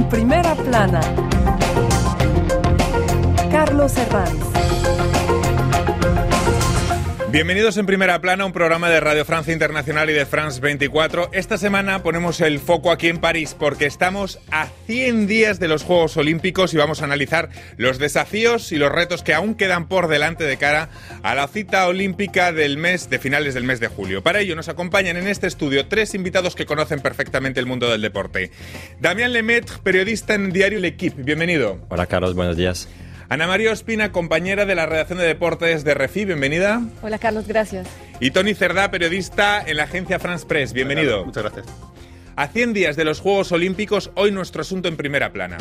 Primera plana. Carlos Herranz. Bienvenidos en Primera Plana, un programa de Radio Francia Internacional y de France 24. Esta semana ponemos el foco aquí en París porque estamos a 100 días de los Juegos Olímpicos y vamos a analizar los desafíos y los retos que aún quedan por delante de cara a la cita olímpica de finales del mes de julio. Para ello nos acompañan en este estudio tres invitados que conocen perfectamente el mundo del deporte. Damien Lemaitre, periodista en diario L'Équipe, bienvenido. Hola Carlos, buenos días. Ana María Ospina, compañera de la redacción de deportes de RFI, bienvenida. Hola Carlos, gracias. Y Tony Cerdá, periodista en la agencia France Press, bienvenido. Muchas gracias. A 100 días de los Juegos Olímpicos, hoy nuestro asunto en Primera Plana.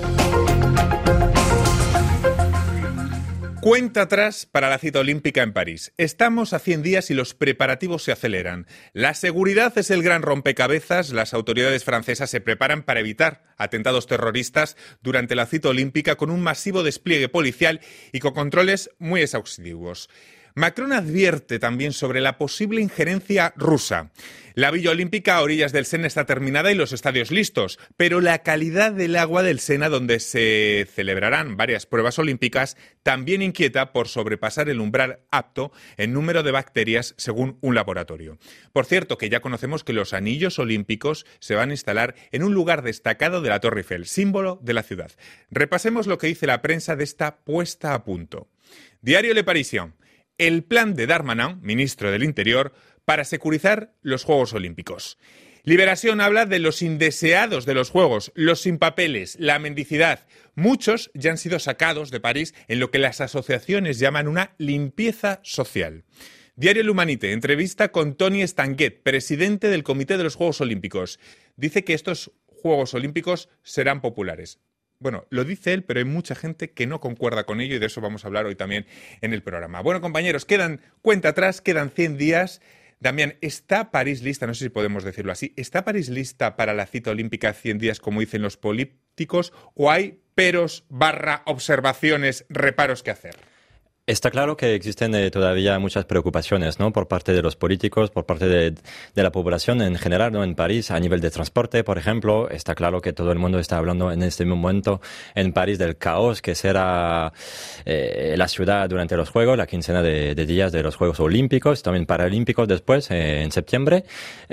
Cuenta atrás para la cita olímpica en París. Estamos a 100 días y los preparativos se aceleran. La seguridad es el gran rompecabezas. Las autoridades francesas se preparan para evitar atentados terroristas durante la cita olímpica con un masivo despliegue policial y con controles muy exhaustivos. Macron advierte también sobre la posible injerencia rusa. La Villa Olímpica a orillas del Sena está terminada y los estadios listos, pero la calidad del agua del Sena, donde se celebrarán varias pruebas olímpicas, también inquieta por sobrepasar el umbral apto en número de bacterias según un laboratorio. Por cierto, que ya conocemos que los anillos olímpicos se van a instalar en un lugar destacado de la Torre Eiffel, símbolo de la ciudad. Repasemos lo que dice la prensa de esta puesta a punto. Diario Le Parisien. El plan de Darmanin, ministro del Interior, para securizar los Juegos Olímpicos. Liberación habla de los indeseados de los Juegos, los sin papeles, la mendicidad. Muchos ya han sido sacados de París en lo que las asociaciones llaman una limpieza social. Diario L'Humanité, entrevista con Tony Estanguet, presidente del Comité de los Juegos Olímpicos. Dice que estos Juegos Olímpicos serán populares. Bueno, lo dice él, pero hay mucha gente que no concuerda con ello y de eso vamos a hablar hoy también en el programa. Bueno, compañeros, cuenta atrás, quedan 100 días. Damián, ¿está París lista? No sé si podemos decirlo así. ¿Está París lista para la cita olímpica 100 días, como dicen los políticos, o hay peros, observaciones, reparos que hacer? Está claro que existen todavía muchas preocupaciones, ¿no? Por parte de los políticos, por parte de la población en general, ¿no? En París, a nivel de transporte, por ejemplo, está claro que todo el mundo está hablando en este momento en París del caos que será la ciudad durante los Juegos, la quincena de días de los Juegos Olímpicos, también Paralímpicos después, en septiembre.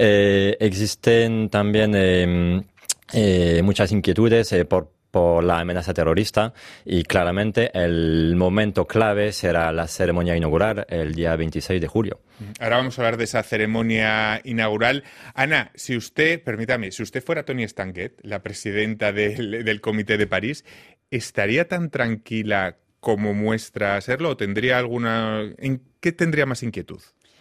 Existen también muchas inquietudes por la amenaza terrorista y claramente el momento clave será la ceremonia inaugural el día 26 de julio. Ahora vamos a hablar de esa ceremonia inaugural. Ana, si usted fuera Tony Estanguet, la presidenta del Comité de París, ¿estaría tan tranquila como muestra serlo o tendría ¿en qué tendría más inquietud?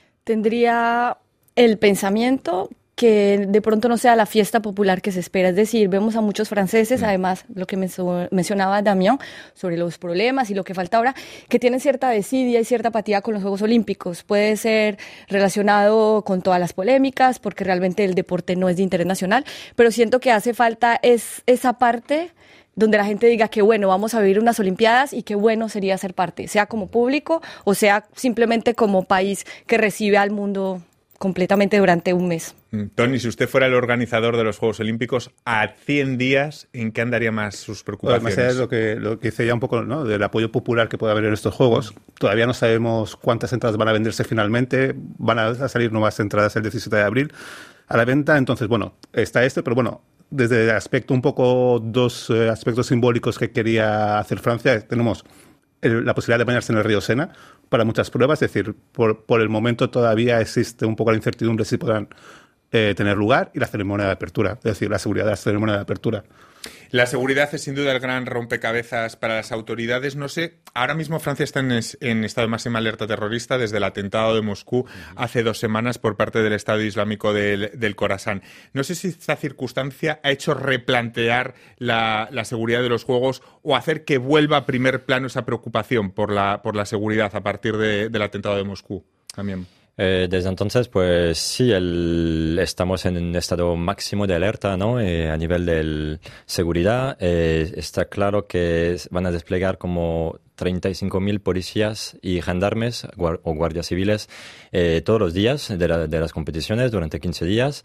Tendría el pensamiento que de pronto no sea la fiesta popular que se espera. Es decir, vemos a muchos franceses, además, lo que mencionaba Damien, sobre los problemas y lo que falta ahora, que tienen cierta desidia y cierta apatía con los Juegos Olímpicos. Puede ser relacionado con todas las polémicas, porque realmente el deporte no es de interés nacional, pero siento que hace falta esa parte donde la gente diga que bueno, vamos a vivir unas Olimpiadas y que bueno sería ser parte, sea como público o sea simplemente como país que recibe al mundo completamente durante un mes. Tony, si usted fuera el organizador de los Juegos Olímpicos, a 100 días, ¿en qué andaría más sus preocupaciones? Además, es lo que dice ya un poco, ¿no?, del apoyo popular que puede haber en estos Juegos. Todavía no sabemos cuántas entradas van a venderse finalmente. Van a salir nuevas entradas el 17 de abril a la venta. Entonces, bueno, está pero bueno, desde el aspecto dos aspectos simbólicos que quería hacer Francia, tenemos la posibilidad de bañarse en el río Sena para muchas pruebas, es decir, por el momento todavía existe un poco la incertidumbre si podrán tener lugar, y la ceremonia de apertura, es decir, la seguridad de la ceremonia de apertura. La seguridad es sin duda el gran rompecabezas para las autoridades. No sé, ahora mismo Francia está en estado de máxima alerta terrorista desde el atentado de Moscú hace 2 semanas por parte del Estado Islámico del Khorasán. No sé si esta circunstancia ha hecho replantear la seguridad de los Juegos o hacer que vuelva a primer plano esa preocupación por la seguridad a partir del atentado de Moscú también. Desde entonces, pues sí, estamos en un estado máximo de alerta, ¿no? A nivel de seguridad, está claro que van a desplegar como 35.000 policías y gendarmes o guardias civiles todos los días de las competiciones durante 15 días.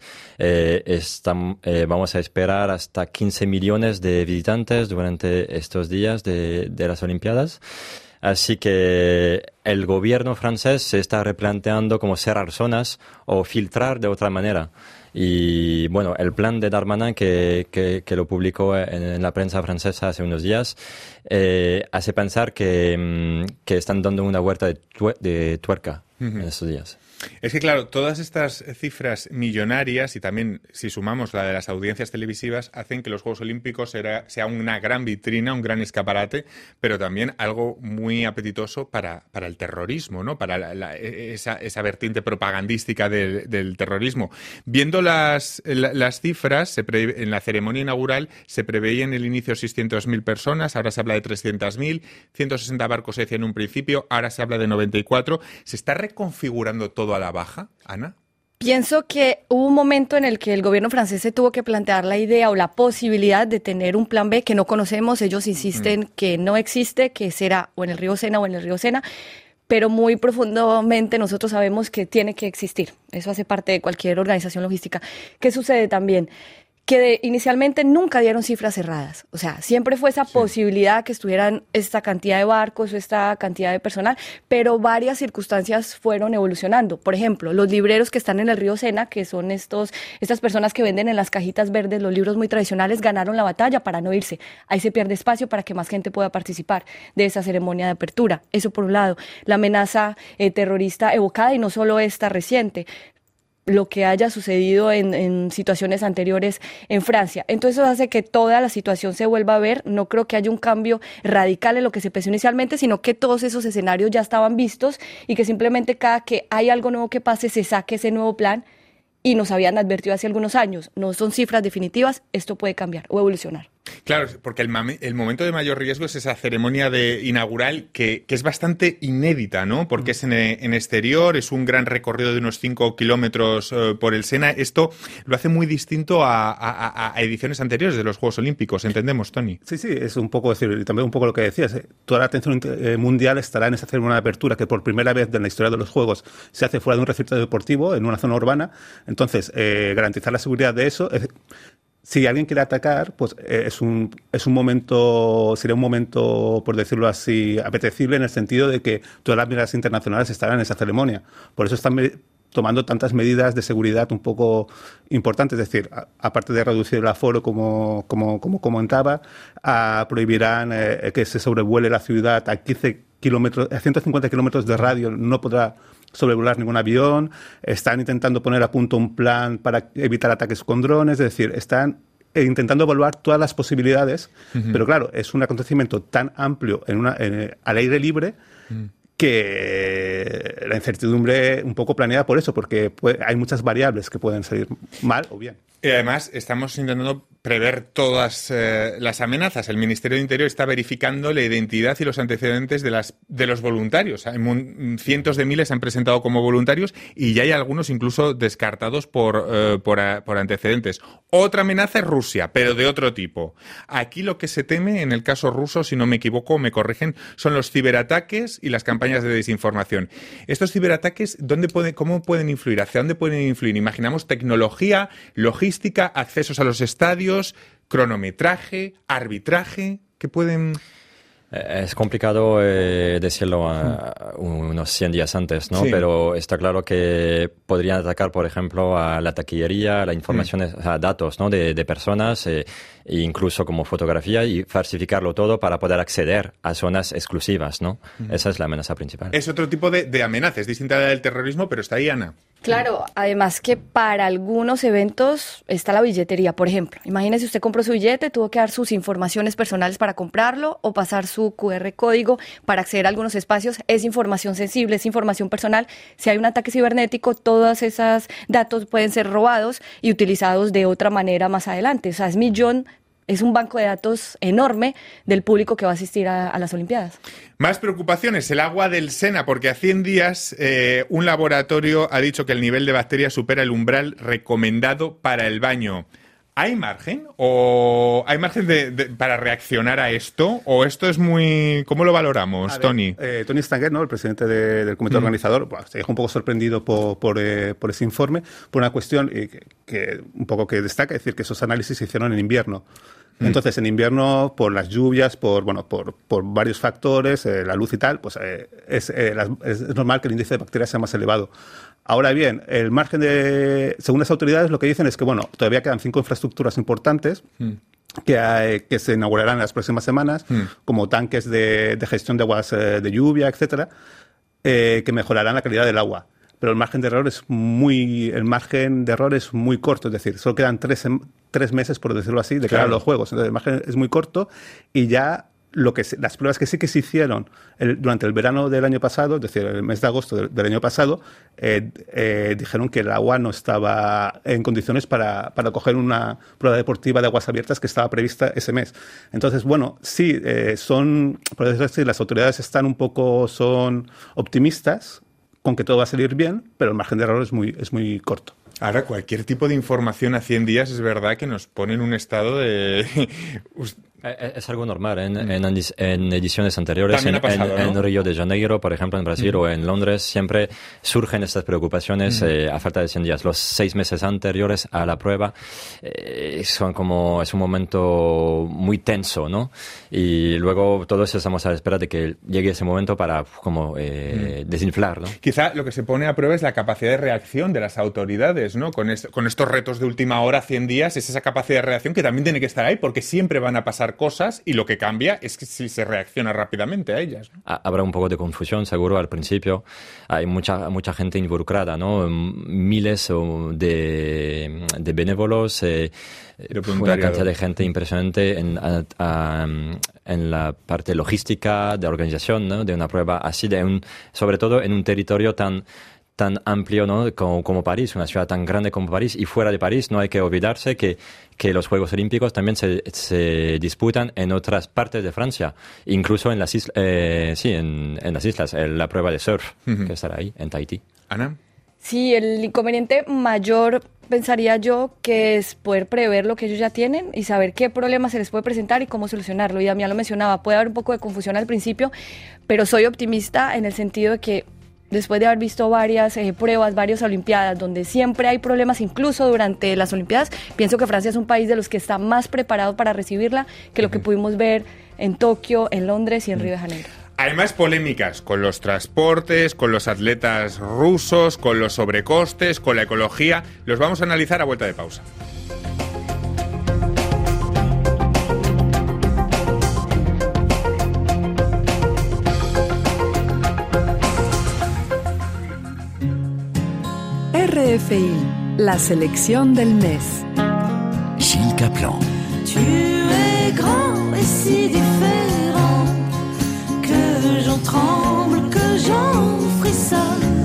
Vamos a esperar hasta 15 millones de visitantes durante estos días de las Olimpiadas. Así que el gobierno francés se está replanteando cómo cerrar zonas o filtrar de otra manera. Y bueno, el plan de Darmanin que lo publicó en la prensa francesa hace unos días hace pensar que están dando una vuelta de tuerca en estos días. Es que, claro, todas estas cifras millonarias y también, si sumamos la de las audiencias televisivas, hacen que los Juegos Olímpicos sea una gran vitrina, un gran escaparate, pero también algo muy apetitoso para el terrorismo, ¿no? Para esa vertiente propagandística del terrorismo. Viendo las cifras, en la ceremonia inaugural se preveían el inicio 600.000 personas, ahora se habla de 300.000, 160 barcos se decía en un principio, ahora se habla de 94. ¿Se está reconfigurando todo a la baja, Ana? Pienso que hubo un momento en el que el gobierno francés se tuvo que plantear la idea o la posibilidad de tener un plan B que no conocemos. Ellos insisten que no existe, que será o en el río Sena o en el río Sena, pero muy profundamente nosotros sabemos que tiene que existir. Eso hace parte de cualquier organización logística. ¿Qué sucede también? Que inicialmente nunca dieron cifras cerradas. O sea, siempre fue esa posibilidad que estuvieran esta cantidad de barcos o esta cantidad de personal, pero varias circunstancias fueron evolucionando. Por ejemplo, los libreros que están en el río Sena, que son estas personas que venden en las cajitas verdes los libros muy tradicionales, ganaron la batalla para no irse. Ahí se pierde espacio para que más gente pueda participar de esa ceremonia de apertura. Eso por un lado. La amenaza terrorista evocada, y no solo esta reciente, lo que haya sucedido en situaciones anteriores en Francia. Entonces eso hace que toda la situación se vuelva a ver. No creo que haya un cambio radical en lo que se pensó inicialmente, sino que todos esos escenarios ya estaban vistos y que simplemente cada que hay algo nuevo que pase se saque ese nuevo plan, y nos habían advertido hace algunos años. No son cifras definitivas, esto puede cambiar o evolucionar. Claro, porque el momento de mayor riesgo es esa ceremonia inaugural que es bastante inédita, ¿no? Porque es en exterior, es un gran recorrido de unos 5 kilómetros por el Sena. Esto lo hace muy distinto a ediciones anteriores de los Juegos Olímpicos, ¿entendemos, Tony? Sí, es un poco decir, y también un poco lo que decías. Toda la atención mundial estará en esa ceremonia de apertura que por primera vez en la historia de los Juegos se hace fuera de un recinto deportivo, en una zona urbana. Entonces, garantizar la seguridad de eso... Si alguien quiere atacar, pues sería un momento, por decirlo así, apetecible en el sentido de que todas las miradas internacionales estarán en esa ceremonia. Por eso están tomando tantas medidas de seguridad un poco importantes. Es decir, aparte de reducir el aforo, como comentaba, prohibirán que se sobrevuele la ciudad a 150 kilómetros de radio, no podrá sobrevolar ningún avión. Están intentando poner a punto un plan para evitar ataques con drones. Es decir, están intentando evaluar todas las posibilidades, pero claro, es un acontecimiento tan amplio al aire libre que la incertidumbre un poco planeada por eso, porque hay muchas variables que pueden salir mal o bien. Y además estamos intentando prever todas las amenazas. El Ministerio de Interior está verificando la identidad y los antecedentes de los voluntarios. Cientos de miles se han presentado como voluntarios y ya hay algunos incluso descartados por antecedentes. Otra amenaza es Rusia, pero de otro tipo. Aquí lo que se teme, en el caso ruso, si no me equivoco, me corrigen, son los ciberataques y las campañas de desinformación. Estos ciberataques, ¿cómo pueden influir? ¿Hacia dónde pueden influir? Imaginamos tecnología, logística, accesos a los estadios, cronometraje, arbitraje, ¿qué pueden...? Es complicado decirlo unos 100 días antes, ¿no? Sí. Pero está claro que podrían atacar, por ejemplo, a la taquillería, la información, a datos, ¿no? de personas, incluso como fotografía, y falsificarlo todo para poder acceder a zonas exclusivas, ¿no? Esa es la amenaza principal. Es otro tipo de amenaza, es distinta a la del terrorismo, pero está ahí, Ana. Claro, además que para algunos eventos está la billetería, por ejemplo. Imagínese, usted compró su billete, tuvo que dar sus informaciones personales para comprarlo o pasar su QR código para acceder a algunos espacios. Es información sensible, es información personal. Si hay un ataque cibernético, todos esos datos pueden ser robados y utilizados de otra manera más adelante. O sea, es un banco de datos enorme del público que va a asistir a las Olimpiadas. Más preocupaciones, el agua del Sena, porque a 100 días un laboratorio ha dicho que el nivel de bacterias supera el umbral recomendado para el baño. ¿Hay margen? ¿O hay margen para reaccionar a esto? ¿O esto es muy... ¿Cómo lo valoramos, Tony? Tony Stanguet, ¿no?, el presidente del comité organizador, se dejó un poco sorprendido por ese informe, por una cuestión que un poco que destaca, es decir, que esos análisis se hicieron en invierno. Entonces, en invierno, por las lluvias, por varios factores, la luz y tal, pues es normal que el índice de bacterias sea más elevado. Ahora bien, el margen según las autoridades, lo que dicen es que, todavía quedan 5 infraestructuras importantes que se inaugurarán en las próximas semanas, como tanques de gestión de aguas de lluvia, etcétera, que mejorarán la calidad del agua. Pero el margen de error es muy corto, es decir, solo quedan 3 meses, por decirlo así, de cara a los juegos. Entonces, el margen es muy corto y ya las pruebas que sí que se hicieron durante el verano del año pasado, es decir, el mes de agosto del año pasado, dijeron que el agua no estaba en condiciones para coger una prueba deportiva de aguas abiertas que estaba prevista ese mes. Entonces, sí, por decirlo así, las autoridades son optimistas con que todo va a salir bien, pero el margen de error es muy corto. Ahora, cualquier tipo de información a 100 días es verdad que nos pone en un estado de... Es algo normal en ediciones anteriores, pasado, en ¿no? Río de Janeiro, por ejemplo, en Brasil o en Londres, siempre surgen estas preocupaciones a falta de 100 días. Los 6 meses anteriores a la prueba es un momento muy tenso, ¿no? Y luego todos estamos a la espera de que llegue ese momento para desinflar, ¿no? Quizá lo que se pone a prueba es la capacidad de reacción de las autoridades, ¿no? Con estos retos de última hora, 100 días, es esa capacidad de reacción que también tiene que estar ahí, porque siempre van a pasar cosas y lo que cambia es que si se reacciona rápidamente a ellas, ¿no? Habrá un poco de confusión, seguro, al principio. Hay mucha gente involucrada, ¿no? Miles de benévolos, una cantidad de gente impresionante en la parte logística, de organización, ¿no? De una prueba así, sobre todo en un territorio tan amplio, ¿no?, como París, una ciudad tan grande como París, y fuera de París no hay que olvidarse que los Juegos Olímpicos también se disputan en otras partes de Francia, incluso en las islas, en las islas, la prueba de surf que estará ahí, en Tahití. Ana. Sí, el inconveniente mayor, pensaría yo, que es poder prever lo que ellos ya tienen y saber qué problemas se les puede presentar y cómo solucionarlo. Y Damián lo mencionaba, puede haber un poco de confusión al principio, pero soy optimista en el sentido de que después de haber visto varias pruebas, varias olimpiadas, donde siempre hay problemas, incluso durante las olimpiadas, pienso que Francia es un país de los que está más preparado para recibirla que lo que pudimos ver en Tokio, en Londres y en Río de Janeiro. Hay más polémicas con los transportes, con los atletas rusos, con los sobrecostes, con la ecología. Los vamos a analizar a vuelta de pausa. RFI, la selección del mes. Gilles Caplan. Tu es grand et si différent que j'en tremble, que j'en frissonne.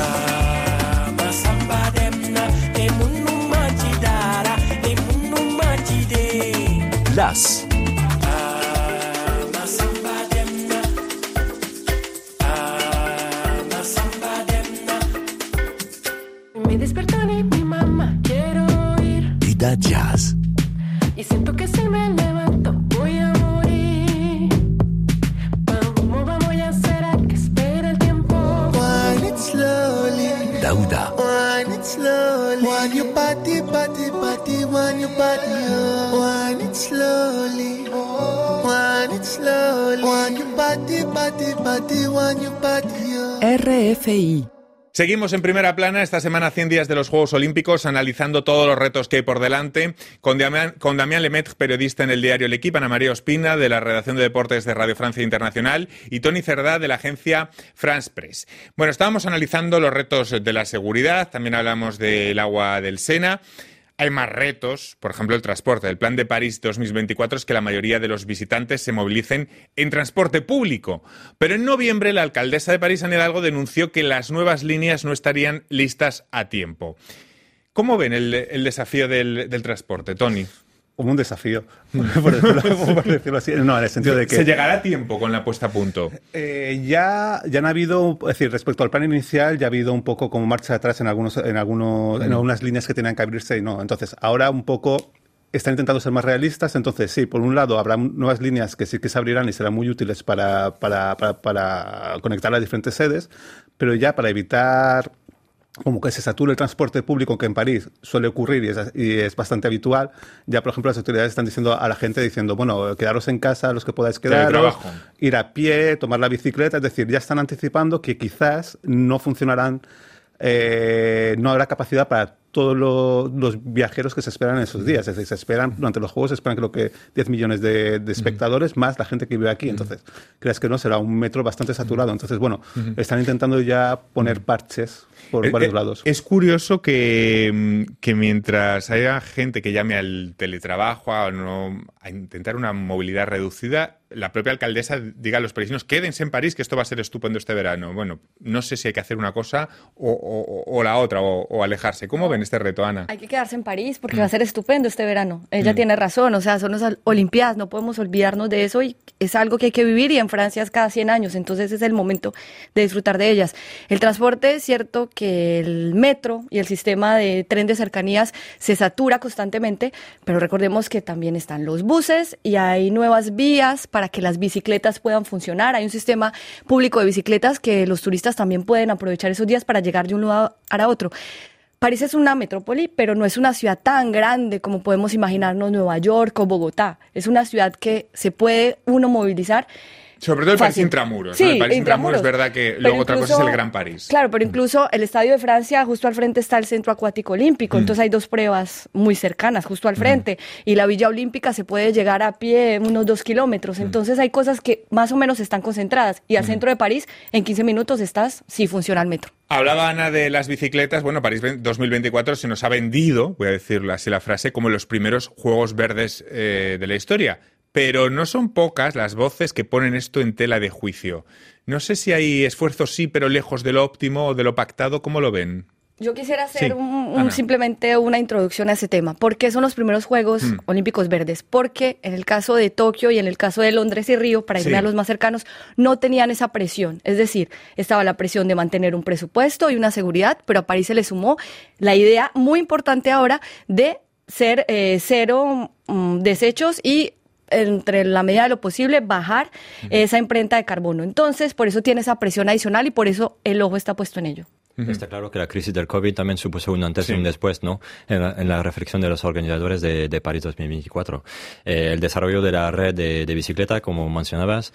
Las. Me despertó ni mi mamá, quiero ir. Vida Jazz. Y siento que si me levanto voy a morir. ¿Cómo voy a hacer a que espere el tiempo? Wind it slowly. Dauda. Wind it slowly. Wind your body, body, body. Wind your body up. Wind it slowly. Wind it slowly. Wind your body, body, body. Wind your body up. RFI. Seguimos en primera plana esta semana 100 días de los Juegos Olímpicos, analizando todos los retos que hay por delante, con Damián Lemaitre, periodista en el diario L'Equipe, Ana María Ospina, de la redacción de deportes de Radio Francia Internacional, y Tony Cerdá, de la agencia France Press. Bueno, estábamos analizando los retos de la seguridad, también hablamos del agua del Sena. Hay más retos, por ejemplo, el transporte. El Plan de París 2024 es que la mayoría de los visitantes se movilicen en transporte público. Pero en noviembre la alcaldesa de París, Anne Hidalgo, denunció que las nuevas líneas no estarían listas a tiempo. ¿Cómo ven el desafío del transporte, Tony? Como un desafío, por decirlo así. No, en el sentido de que... ¿Se llegará a tiempo con la puesta a punto? Ya han habido, es decir, respecto al plan inicial, ya ha habido un poco como marcha atrás en algunas líneas que tenían que abrirse y no. Entonces, ahora un poco están intentando ser más realistas. Entonces, sí, por un lado habrá nuevas líneas que sí que se abrirán y serán muy útiles para conectar las diferentes sedes, pero ya para evitar como que se sature el transporte público, que en París suele ocurrir y es bastante habitual, ya por ejemplo las autoridades están diciendo a la gente, diciendo, bueno, quedaros en casa los que podáis quedaros, ir a pie, tomar la bicicleta, es decir, ya están anticipando que quizás no funcionarán, no habrá capacidad para todos los viajeros que se esperan en esos días. Es decir, se esperan, durante los juegos se esperan creo que 10 millones de espectadores, más la gente que vive aquí. Entonces, creas que no, será un metro bastante saturado. Entonces, bueno, están intentando ya poner parches por varios lados. Es curioso que mientras haya gente que llame al teletrabajo, a intentar una movilidad reducida, la propia alcaldesa diga a los parisinos, quédense en París, que esto va a ser estupendo este verano. Bueno, no sé si hay que hacer una cosa o la otra, o alejarse. ¿Cómo ven este reto, Ana? Hay que quedarse en París porque va a ser estupendo este verano. Ella tiene razón, o sea, son las Olimpiadas, no podemos olvidarnos de eso y es algo que hay que vivir, y en Francia es cada 100 años, entonces es el momento de disfrutar de ellas. El transporte, es cierto que el metro y el sistema de tren de cercanías se satura constantemente, pero recordemos que también están los buses y hay nuevas vías para que las bicicletas puedan funcionar. Hay un sistema público de bicicletas que los turistas también pueden aprovechar esos días para llegar de un lugar a otro. París es una metrópoli, pero no es una ciudad tan grande como podemos imaginarnos Nueva York o Bogotá. Es una ciudad que se puede uno movilizar. Sobre todo el París intramuros. Sí, ¿no? El París intramuros es verdad que luego otra cosa es el Gran París. Claro, pero incluso el Estadio de Francia, justo al frente está el Centro Acuático Olímpico, entonces hay dos pruebas muy cercanas, justo al frente, y la Villa Olímpica se puede llegar a pie unos 2 kilómetros, entonces hay cosas que más o menos están concentradas, y al centro de París, en 15 minutos estás, sí funciona el metro. Hablaba Ana de las bicicletas. Bueno, París 2024 se nos ha vendido, voy a decirlo así la frase, como los primeros Juegos Verdes de la historia. Pero no son pocas las voces que ponen esto en tela de juicio. No sé si hay esfuerzos, sí, pero lejos de lo óptimo o de lo pactado. ¿Cómo lo ven? Yo quisiera hacer simplemente una introducción a ese tema. ¿Por qué son los primeros Juegos Olímpicos Verdes? Porque en el caso de Tokio y en el caso de Londres y Río, para irme a los más cercanos, no tenían esa presión. Es decir, estaba la presión de mantener un presupuesto y una seguridad, pero a París se le sumó la idea muy importante ahora de ser cero desechos y entre la medida de lo posible, bajar esa imprenta de carbono. Entonces, por eso tiene esa presión adicional y por eso el ojo está puesto en ello. Está claro que la crisis del COVID también supuso un antes y un después, ¿no? En la reflexión de los organizadores de París 2024. El desarrollo de la red de bicicleta, como mencionabas,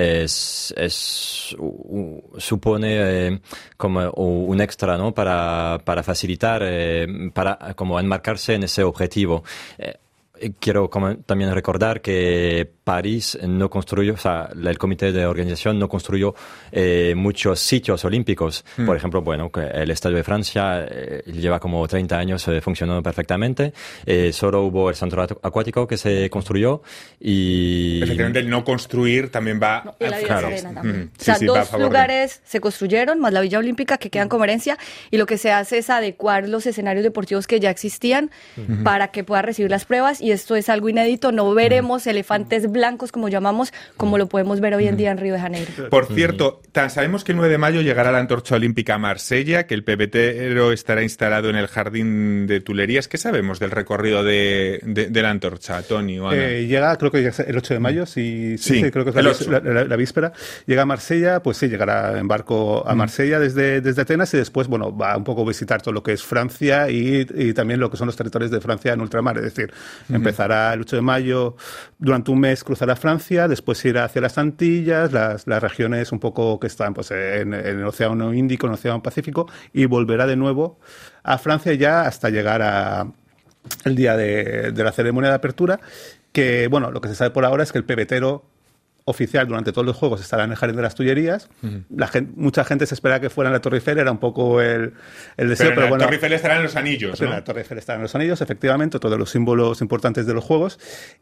supone como un extra, ¿no? Para facilitar, para como enmarcarse en ese objetivo. Quiero también recordar que París no construyó, o sea, el comité de organización no construyó muchos sitios olímpicos. Por ejemplo, bueno, que el Estadio de Francia lleva como 30 años funcionando perfectamente. Solo hubo el centro acuático que se construyó y... Efectivamente, el no construir también va... No, y la Villa Serena también. Sí, o sea, dos lugares se construyeron, más la Villa Olímpica, que quedan como herencia, y lo que se hace es adecuar los escenarios deportivos que ya existían para que pueda recibir las pruebas, y esto es algo inédito. No veremos elefantes blancos, como llamamos, como lo podemos ver hoy en día en Río de Janeiro. Por cierto, sabemos que el 9 de mayo llegará la antorcha olímpica a Marsella, que el pebetero estará instalado en el Jardín de Tuileries. ¿Qué sabemos del recorrido de la antorcha, Tony o Ana? Llega, creo que el 8 de mayo, sí, creo que es la víspera. Llega a Marsella, pues sí, llegará en barco a Marsella desde Atenas, y después, bueno, va un poco a visitar todo lo que es Francia y también lo que son los territorios de Francia en ultramar. Es decir, empezará el 8 de mayo, durante un mes cruzará Francia, después irá hacia las Antillas, las regiones un poco que están pues en el Océano Índico, en el Océano Pacífico, y volverá de nuevo a Francia ya hasta llegar el día de la ceremonia de apertura, que, bueno, lo que se sabe por ahora es que el pebetero oficial durante todos los juegos estará en el Jardín de las Tuileries. Mucha gente se esperaba que fuera en la Torre Eiffel, era un poco el deseo, pero bueno. La Torre Eiffel estará en los anillos, ¿no? La Torre Eiffel estará en los anillos, efectivamente, todos los símbolos importantes de los juegos.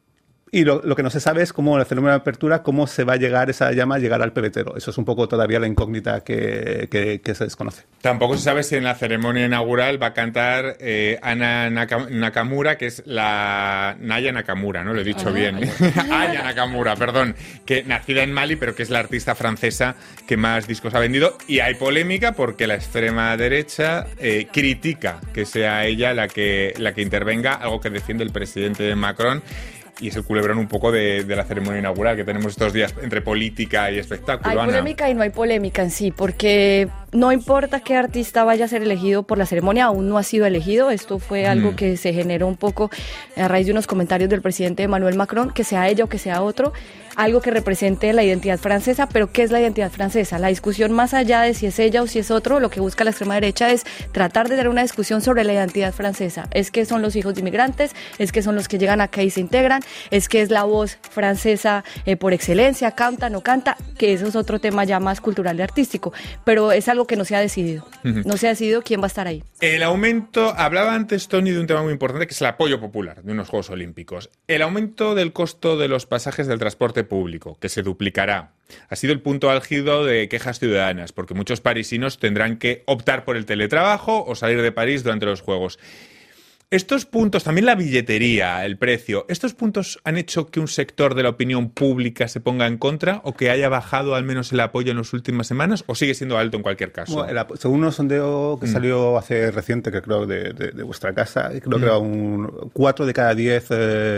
Y lo que no se sabe es cómo la ceremonia de apertura, cómo se va a llegar esa llama a llegar al pebetero. Eso es un poco todavía la incógnita que se desconoce. Tampoco se sabe si en la ceremonia inaugural va a cantar Ana Nakamura, que es la Naya Nakamura, ¿no? Lo he dicho bien. Aya Nakamura, perdón, que nacida en Mali, pero que es la artista francesa que más discos ha vendido. Y hay polémica porque la extrema derecha critica que sea ella la que intervenga, algo que defiende el presidente Macron. Y es el culebrón un poco de la ceremonia inaugural que tenemos estos días entre política y espectáculo. Hay polémica y no hay polémica en sí, porque no importa qué artista vaya a ser elegido por la ceremonia, aún no ha sido elegido. Esto fue algo que se generó un poco a raíz de unos comentarios del presidente Emmanuel Macron, que sea ella o que sea otro, algo que represente la identidad francesa. Pero ¿qué es la identidad francesa? La discusión, más allá de si es ella o si es otro, lo que busca la extrema derecha es tratar de dar una discusión sobre la identidad francesa. Es que son los hijos de inmigrantes, es que son los que llegan acá y se integran, es que es la voz francesa por excelencia, canta, no canta, que eso es otro tema ya más cultural y artístico, pero es algo que no se ha decidido. No se ha decidido quién va a estar ahí. El aumento, hablaba antes Tony de un tema muy importante, que es el apoyo popular de unos Juegos Olímpicos. El aumento del costo de los pasajes del transporte público, que se duplicará, ha sido el punto álgido de quejas ciudadanas, porque muchos parisinos tendrán que optar por el teletrabajo o salir de París durante los Juegos. Estos puntos, también la billetería, el precio, ¿estos puntos han hecho que un sector de la opinión pública se ponga en contra o que haya bajado al menos el apoyo en las últimas semanas o sigue siendo alto en cualquier caso? Bueno, según un sondeo que salió hace reciente, que creo de vuestra casa, creo que era 4 de cada 10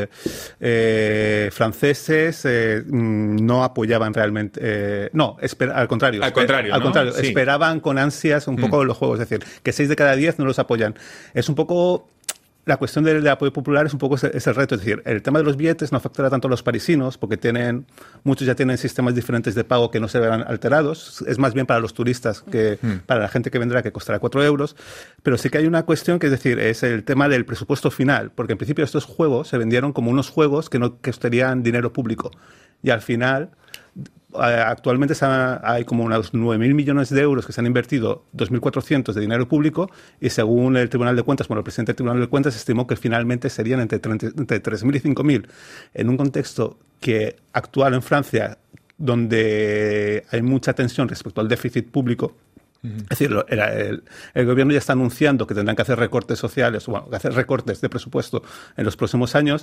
franceses no apoyaban realmente... al contrario. Al contrario, Sí. Esperaban con ansias un poco los juegos. Es decir, que 6 de cada 10 no los apoyan. Es un poco... La cuestión del apoyo popular es un poco ese reto. Es decir, el tema de los billetes no afectará tanto a los parisinos porque muchos ya tienen sistemas diferentes de pago que no se verán alterados. Es más bien para los turistas que para la gente que vendrá, que costará 4 euros. Pero sí que hay una cuestión que es decir, es el tema del presupuesto final. Porque en principio estos juegos se vendieron como unos juegos que no costarían dinero público. Y al final... Actualmente hay como unos 9.000 millones de euros que se han invertido, 2.400 de dinero público, y según el Tribunal de Cuentas, el presidente del Tribunal de Cuentas estimó que finalmente serían entre 3.000 y 5.000, en un contexto que actual en Francia, donde hay mucha tensión respecto al déficit público. Es decir, el gobierno ya está anunciando que tendrán que hacer recortes sociales, que hacer recortes de presupuesto en los próximos años.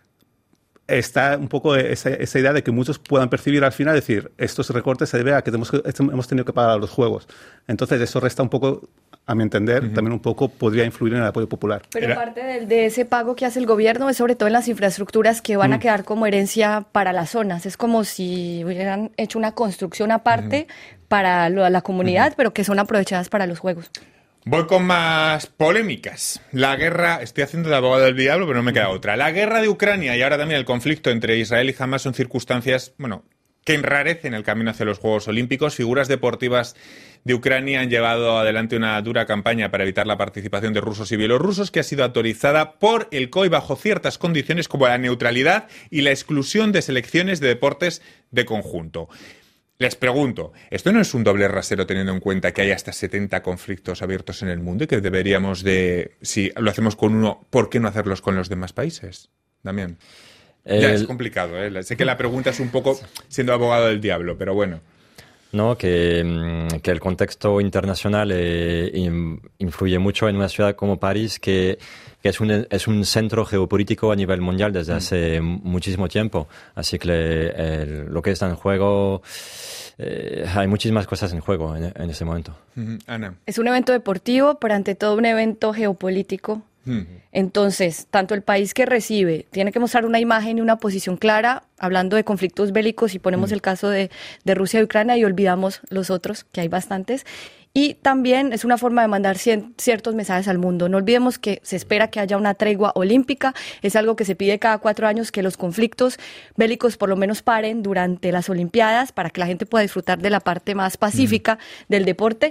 Está un poco esa idea de que muchos puedan percibir al final, decir, estos recortes se debe a que hemos tenido que pagar a los juegos. Entonces, eso resta un poco, a mi entender, también un poco podría influir en el apoyo popular. Pero parte de ese pago que hace el gobierno es sobre todo en las infraestructuras que van a quedar como herencia para las zonas. Es como si hubieran hecho una construcción aparte para la comunidad, pero que son aprovechadas para los juegos. Voy con más polémicas. La guerra, estoy haciendo de abogado del diablo, pero no me queda otra. La guerra de Ucrania y ahora también el conflicto entre Israel y Hamás son circunstancias, que enrarecen el camino hacia los Juegos Olímpicos. Figuras deportivas de Ucrania han llevado adelante una dura campaña para evitar la participación de rusos y bielorrusos, que ha sido autorizada por el COI bajo ciertas condiciones como la neutralidad y la exclusión de selecciones de deportes de conjunto. Les pregunto, ¿esto no es un doble rasero teniendo en cuenta que hay hasta 70 conflictos abiertos en el mundo y que deberíamos si lo hacemos con uno, ¿por qué no hacerlos con los demás países? Damián. Ya es complicado, ¿eh? Sé que la pregunta es un poco siendo abogado del diablo, pero bueno. No, que el contexto internacional influye mucho en una ciudad como París, que es un centro geopolítico a nivel mundial desde hace muchísimo tiempo. Así que lo que está en juego, hay muchísimas cosas en juego en ese momento. Ana. Es un evento deportivo, pero ante todo un evento geopolítico. Entonces, tanto el país que recibe tiene que mostrar una imagen y una posición clara, hablando de conflictos bélicos, y ponemos el caso de Rusia y Ucrania y olvidamos los otros, que hay bastantes. Y también es una forma de mandar ciertos mensajes al mundo. No olvidemos que se espera que haya una tregua olímpica. Es algo que se pide cada 4 años, que los conflictos bélicos por lo menos paren durante las Olimpiadas para que la gente pueda disfrutar de la parte más pacífica del deporte.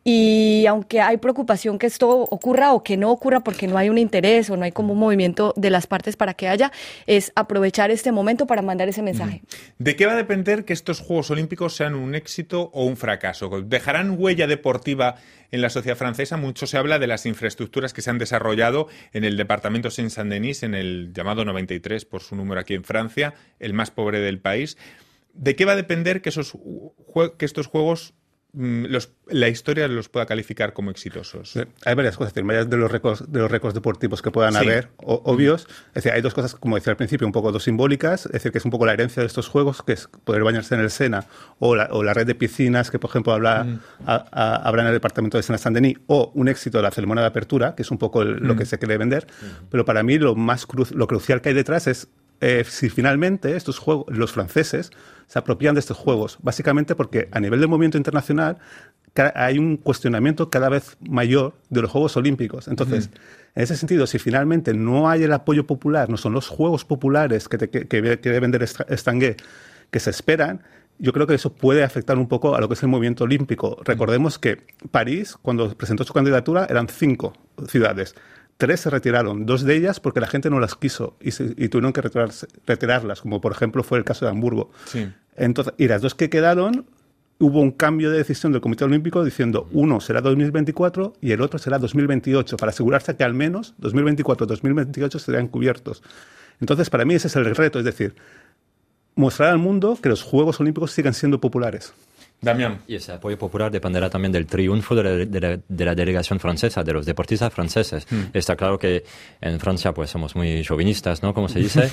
Y aunque hay preocupación que esto ocurra o que no ocurra porque no hay un interés o no hay como un movimiento de las partes para que haya, es aprovechar este momento para mandar ese mensaje. ¿De qué va a depender que estos Juegos Olímpicos sean un éxito o un fracaso? ¿Dejarán huella deportiva en la sociedad francesa? Mucho se habla de las infraestructuras que se han desarrollado en el departamento Seine-Saint-Denis, en el llamado 93, por su número aquí en Francia, el más pobre del país. ¿De qué va a depender que estos Juegos la historia los pueda calificar como exitosos? Hay varias cosas, más allá de los récords deportivos que puedan haber, obvios. Es decir, hay dos cosas, como decía al principio, un poco dos simbólicas, es decir, que es un poco la herencia de estos juegos, que es poder bañarse en el Sena, o la red de piscinas que, por ejemplo, habrá en el departamento de Seine-Saint-Denis, o un éxito de la ceremonia de apertura, que es un poco lo que se quiere vender. Pero para mí lo crucial que hay detrás es si finalmente estos juegos, los franceses se apropian de estos juegos, básicamente porque a nivel del movimiento internacional hay un cuestionamiento cada vez mayor de los Juegos Olímpicos. Entonces, en ese sentido, si finalmente no hay el apoyo popular, no son los Juegos populares que debe vender Estanguet que se esperan, yo creo que eso puede afectar un poco a lo que es el movimiento olímpico. Recordemos que París, cuando presentó su candidatura, eran 5 ciudades. 3 se retiraron, 2 de ellas porque la gente no las quiso y tuvieron que retirarlas, como por ejemplo fue el caso de Hamburgo. Sí. Entonces, y las 2 que quedaron, hubo un cambio de decisión del Comité Olímpico diciendo uno será 2024 y el otro será 2028, para asegurarse que al menos 2024 y 2028 serían cubiertos. Entonces, para mí ese es el reto, es decir, mostrar al mundo que los Juegos Olímpicos siguen siendo populares. Damián. Y ese apoyo popular dependerá también del triunfo de la delegación francesa, de los deportistas franceses. Está claro que en Francia pues somos muy chauvinistas, ¿no? Como se dice.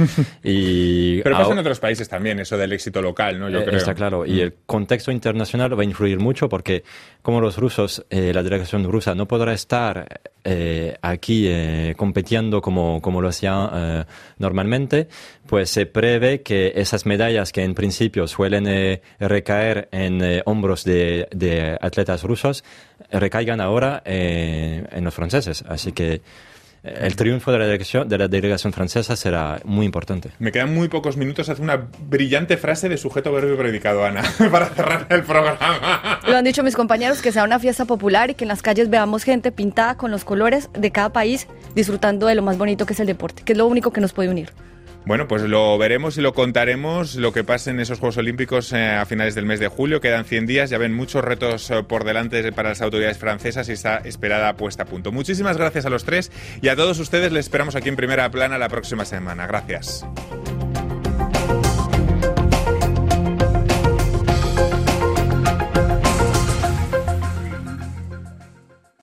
Pero pasa en otros países también, eso del éxito local, ¿no? Yo creo. Está claro. Y el contexto internacional va a influir mucho porque como los rusos, la delegación rusa no podrá estar aquí compitiendo como lo hacía normalmente, pues se prevé que esas medallas que en principio suelen recaer en hombros de atletas rusos recaigan ahora en los franceses. Así que el triunfo de la delegación francesa será muy importante. Me quedan muy pocos minutos. Hace una brillante frase de sujeto, verbo y predicado, Ana, para cerrar el programa. Lo han dicho mis compañeros, que sea una fiesta popular y que en las calles veamos gente pintada con los colores de cada país, disfrutando de lo más bonito que es el deporte, que es lo único que nos puede unir. Bueno, pues lo veremos y lo contaremos, lo que pase en esos Juegos Olímpicos a finales del mes de julio. Quedan 100 días, ya ven muchos retos por delante para las autoridades francesas y está esperada puesta a punto. Muchísimas gracias a los tres y a todos ustedes les esperamos aquí en Primera Plana la próxima semana. Gracias.